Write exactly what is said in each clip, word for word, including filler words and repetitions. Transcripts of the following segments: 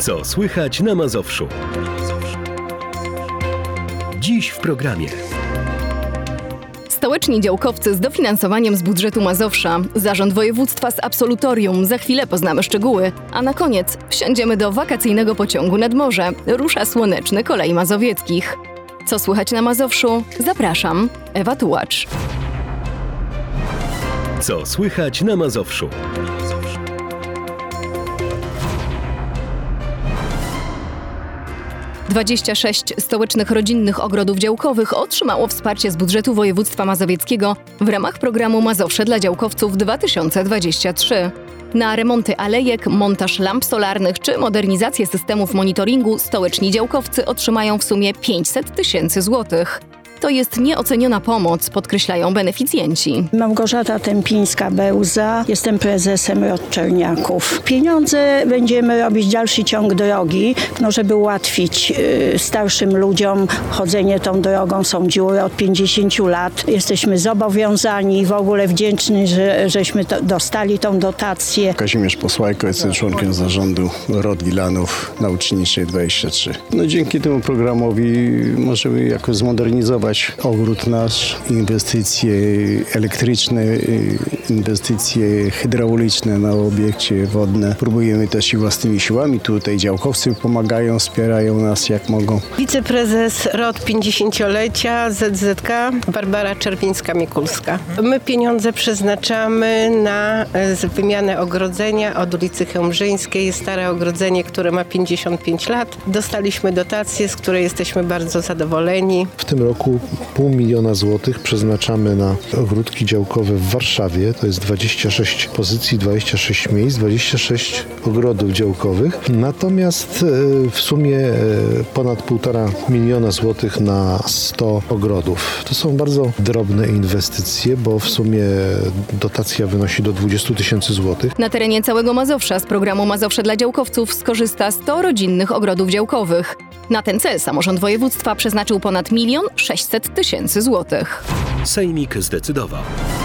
Co słychać na Mazowszu? Dziś w programie. Stołeczni działkowcy z dofinansowaniem z budżetu Mazowsza, zarząd województwa z absolutorium, za chwilę poznamy szczegóły, a na koniec wsiądziemy do wakacyjnego pociągu nad morze. Rusza słoneczny Kolei Mazowieckich. Co słychać na Mazowszu? Zapraszam, Ewa Tułacz. Co słychać na Mazowszu? dwadzieścia sześć stołecznych rodzinnych ogrodów działkowych otrzymało wsparcie z budżetu województwa mazowieckiego w ramach programu Mazowsze dla działkowców dwa tysiące dwudziesty trzeci. Na remonty alejek, montaż lamp solarnych czy modernizację systemów monitoringu stołeczni działkowcy otrzymają w sumie pięćset tysięcy złotych. To jest nieoceniona pomoc, podkreślają beneficjenci. Małgorzata Tempińska-Bełza, jestem prezesem Rot Czerniaków. Pieniądze będziemy robić dalszy ciąg drogi, no żeby ułatwić y, starszym ludziom chodzenie tą drogą. Są dziury od pięćdziesięciu lat. Jesteśmy zobowiązani, w ogóle wdzięczni, że żeśmy to, dostali tą dotację. Kazimierz Posłajko, jestem członkiem zarządu Rot Wilanów Nauczyniczych dwadzieścia trzy. No dzięki temu programowi możemy jakoś zmodernizować ogród nasz, inwestycje elektryczne, inwestycje hydrauliczne na obiekcie wodne. Próbujemy też i własnymi siłami. Tutaj działkowcy pomagają, wspierają nas jak mogą. Wiceprezes Rot pięćdziesięciolecia Z Z K Barbara Czerwińska-Mikulska. My pieniądze przeznaczamy na wymianę ogrodzenia od ulicy Chełmżyńskiej. Jest stare ogrodzenie, które ma pięćdziesiąt pięć lat. Dostaliśmy dotację, z której jesteśmy bardzo zadowoleni. W tym roku pół miliona złotych przeznaczamy na ogródki działkowe w Warszawie. To jest dwadzieścia sześć pozycji, dwadzieścia sześć miejsc, dwadzieścia sześć ogrodów działkowych. Natomiast w sumie ponad półtora miliona złotych na sto ogrodów. To są bardzo drobne inwestycje, bo w sumie dotacja wynosi do dwadzieścia tysięcy złotych. Na terenie całego Mazowsza z programu Mazowsze dla działkowców skorzysta sto rodzinnych ogrodów działkowych. Na ten cel samorząd województwa przeznaczył ponad milion sześćset tysięcy złotych. Sejmik zdecydował.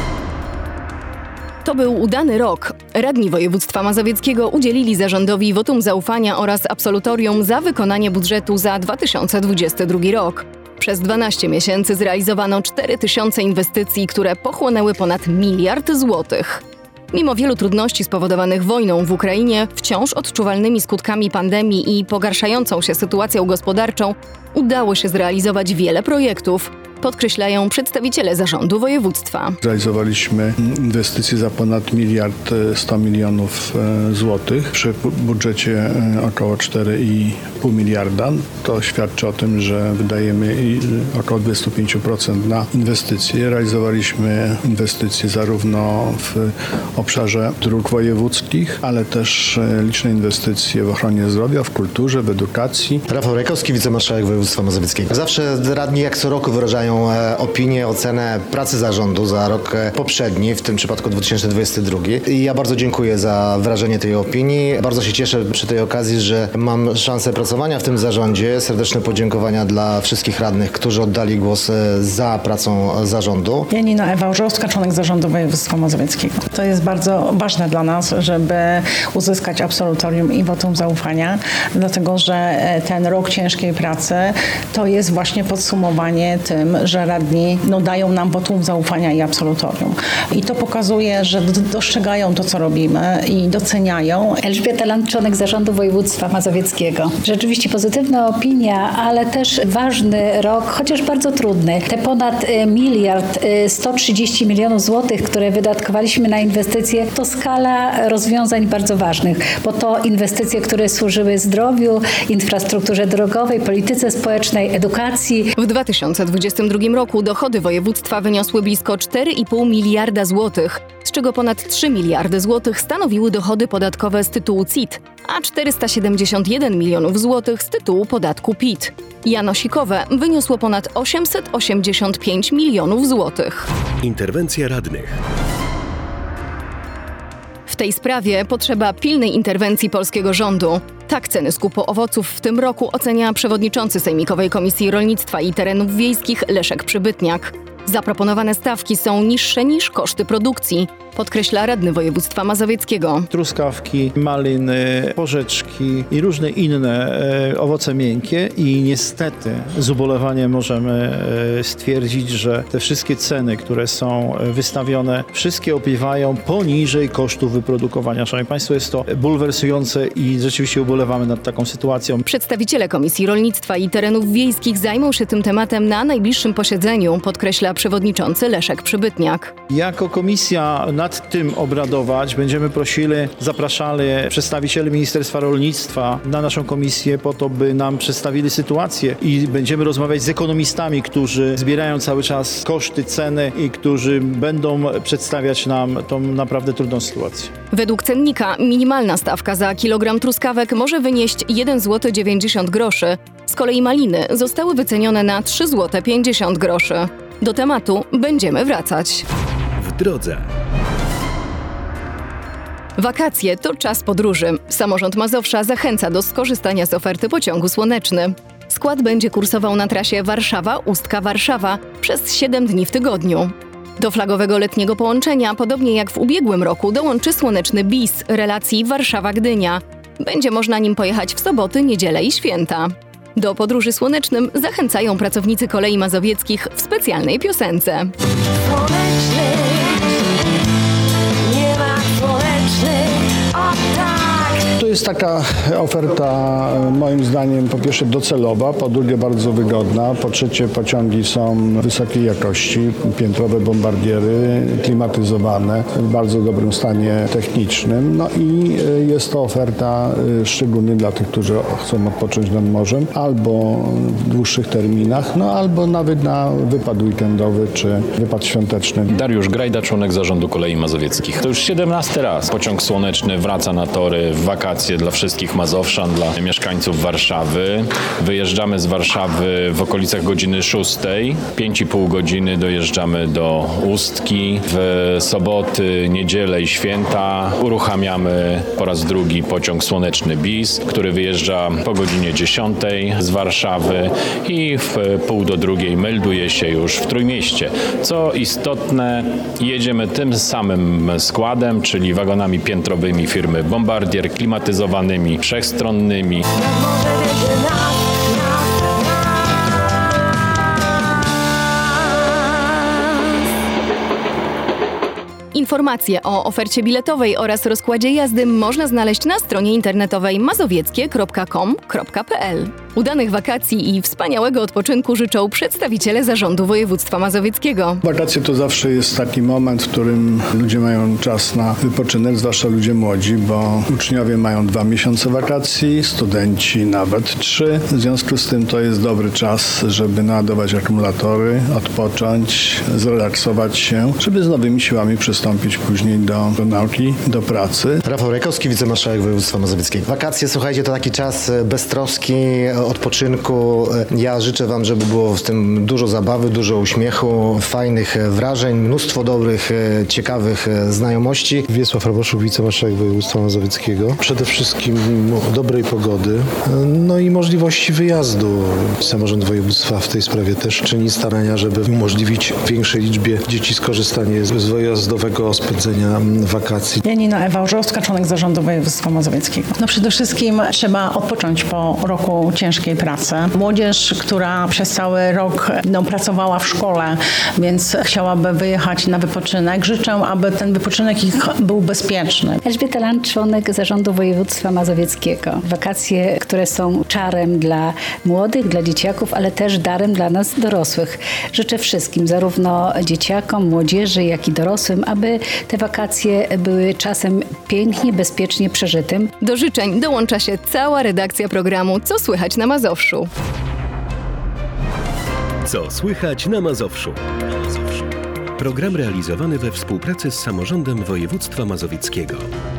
To był udany rok. Radni województwa mazowieckiego udzielili zarządowi wotum zaufania oraz absolutorium za wykonanie budżetu za dwa tysiące dwudziesty drugi rok. Przez dwanaście miesięcy zrealizowano cztery tysiące inwestycji, które pochłonęły ponad miliard złotych. Mimo wielu trudności spowodowanych wojną w Ukrainie, wciąż odczuwalnymi skutkami pandemii i pogarszającą się sytuacją gospodarczą, udało się zrealizować wiele projektów, podkreślają przedstawiciele zarządu województwa. Zrealizowaliśmy inwestycje za ponad miliard sto milionów złotych przy budżecie około cztery i pół miliarda. To świadczy o tym, że wydajemy około dwadzieścia pięć procent na inwestycje. Realizowaliśmy inwestycje zarówno w obszarze dróg wojewódzkich, ale też liczne inwestycje w ochronie zdrowia, w kulturze, w edukacji. Rafał Rajkowski, wicemarszałek województwa mazowieckiego. Zawsze radni jak co roku wyrażają opinię, ocenę pracy zarządu za rok poprzedni, w tym przypadku dwa tysiące dwudziesty drugi. I ja bardzo dziękuję za wyrażenie tej opinii. Bardzo się cieszę przy tej okazji, że mam szansę pracowania w tym zarządzie. Serdeczne podziękowania dla wszystkich radnych, którzy oddali głos za pracą zarządu. Janina Ewa Orzowska, członek zarządu województwa mazowieckiego. To jest bardzo ważne dla nas, żeby uzyskać absolutorium i wotum zaufania, dlatego że ten rok ciężkiej pracy to jest właśnie podsumowanie tym, że radni no, dają nam wotum zaufania i absolutorium. I to pokazuje, że dostrzegają to, co robimy i doceniają. Elżbieta Land, członek zarządu województwa mazowieckiego. Rzeczywiście pozytywna opinia, ale też ważny rok, chociaż bardzo trudny. Te ponad miliard sto trzydzieści milionów złotych, które wydatkowaliśmy na inwestycje, to skala rozwiązań bardzo ważnych, bo to inwestycje, które służyły zdrowiu, infrastrukturze drogowej, polityce społecznej, edukacji. W dwa tysiące dwudziestym drugim roku dochody województwa wyniosły blisko cztery i pół miliarda złotych, z czego ponad trzy miliardy złotych stanowiły dochody podatkowe z tytułu C I T, a czterysta siedemdziesiąt jeden milionów złotych z tytułu podatku P I T. Janosikowe wyniosło ponad osiemset osiemdziesiąt pięć milionów złotych. Interwencja radnych. W tej sprawie potrzeba pilnej interwencji polskiego rządu. Tak ceny skupu owoców w tym roku ocenia przewodniczący Sejmikowej Komisji Rolnictwa i Terenów Wiejskich Leszek Przybytniak. Zaproponowane stawki są niższe niż koszty produkcji. podkreśla radny województwa mazowieckiego. Truskawki, maliny, porzeczki i różne inne e, owoce miękkie i niestety z ubolewaniem możemy e, stwierdzić, że te wszystkie ceny, które są wystawione, wszystkie opiewają poniżej kosztów wyprodukowania. Szanowni Państwo, jest to bulwersujące i rzeczywiście ubolewamy nad taką sytuacją. Przedstawiciele Komisji Rolnictwa i Terenów Wiejskich zajmą się tym tematem na najbliższym posiedzeniu, podkreśla przewodniczący Leszek Przybytniak. Jako komisja nad tym obradować będziemy prosili, zapraszali przedstawicieli Ministerstwa Rolnictwa na naszą komisję po to, by nam przedstawili sytuację i będziemy rozmawiać z ekonomistami, którzy zbierają cały czas koszty, ceny i którzy będą przedstawiać nam tą naprawdę trudną sytuację. Według cennika minimalna stawka za kilogram truskawek może wynieść jeden złoty dziewięćdziesiąt groszy. Z kolei maliny zostały wycenione na trzy złote pięćdziesiąt groszy. Do tematu będziemy wracać. W drodze. Wakacje to czas podróży. Samorząd Mazowsza zachęca do skorzystania z oferty pociągu Słoneczny. Skład będzie kursował na trasie Warszawa-Ustka-Warszawa przez siedem dni w tygodniu. Do flagowego letniego połączenia, podobnie jak w ubiegłym roku, dołączy Słoneczny bis relacji Warszawa-Gdynia. Będzie można nim pojechać w soboty, niedzielę i święta. Do podróży słonecznym zachęcają pracownicy kolei mazowieckich w specjalnej piosence. Słoneczny, nie ma słoneczny, o tak! To jest taka oferta moim zdaniem po pierwsze docelowa, po drugie bardzo wygodna, po trzecie pociągi są wysokiej jakości, piętrowe bombardiery, klimatyzowane, w bardzo dobrym stanie technicznym. No i jest to oferta szczególnie dla tych, którzy chcą odpocząć nad morzem albo w dłuższych terminach, no albo nawet na wypad weekendowy czy wypad świąteczny. Dariusz Grajda, członek zarządu Kolei Mazowieckich. To już siedemnasty raz pociąg słoneczny wraca na tory w wakacje dla wszystkich Mazowszan, dla mieszkańców Warszawy. Wyjeżdżamy z Warszawy w okolicach godziny szóstej. pięć i pół godziny dojeżdżamy do Ustki. W soboty, niedzielę i święta uruchamiamy po raz drugi pociąg słoneczny bis, który wyjeżdża po godzinie dziesiątej z Warszawy i w pół do drugiej melduje się już w Trójmieście. Co istotne, jedziemy tym samym składem, czyli wagonami piętrowymi firmy Bombardier, klimatyzowanymi, wszechstronnymi. Informacje o ofercie biletowej oraz rozkładzie jazdy można znaleźć na stronie internetowej mazowieckie kropka com kropka pe el. Udanych wakacji i wspaniałego odpoczynku życzą przedstawiciele Zarządu Województwa Mazowieckiego. Wakacje to zawsze jest taki moment, w którym ludzie mają czas na wypoczynek, zwłaszcza ludzie młodzi, bo uczniowie mają dwa miesiące wakacji, studenci nawet trzy. W związku z tym to jest dobry czas, żeby naładować akumulatory, odpocząć, zrelaksować się, żeby z nowymi siłami przystąpić później do, do nauki, do pracy. Rafał Rajkowski, wicemarszałek województwa mazowieckiego. Wakacje, słuchajcie, to taki czas beztroski, odpoczynku. Ja życzę Wam, żeby było w tym dużo zabawy, dużo uśmiechu, fajnych wrażeń, mnóstwo dobrych, ciekawych znajomości. Wiesław Raboszuk, wicemarszałek województwa mazowieckiego. Przede wszystkim dobrej pogody, no i możliwości wyjazdu. Samorząd województwa w tej sprawie też czyni starania, żeby umożliwić większej liczbie dzieci skorzystanie z wyjazdowego spędzenia wakacji. Janina Ewa Orzowska, członek Zarządu Województwa Mazowieckiego. No przede wszystkim trzeba odpocząć po roku ciężkiej pracy. Młodzież, która przez cały rok no, pracowała w szkole, więc chciałaby wyjechać na wypoczynek. Życzę, aby ten wypoczynek ich był bezpieczny. Elżbieta Land, członek Zarządu Województwa Mazowieckiego. Wakacje, które są czarem dla młodych, dla dzieciaków, ale też darem dla nas dorosłych. Życzę wszystkim, zarówno dzieciakom, młodzieży, jak i dorosłym, aby te wakacje były czasem pięknie, bezpiecznie przeżytym. Do życzeń dołącza się cała redakcja programu Co słychać na Mazowszu. Co słychać na Mazowszu? Program realizowany we współpracy z Samorządem Województwa Mazowieckiego.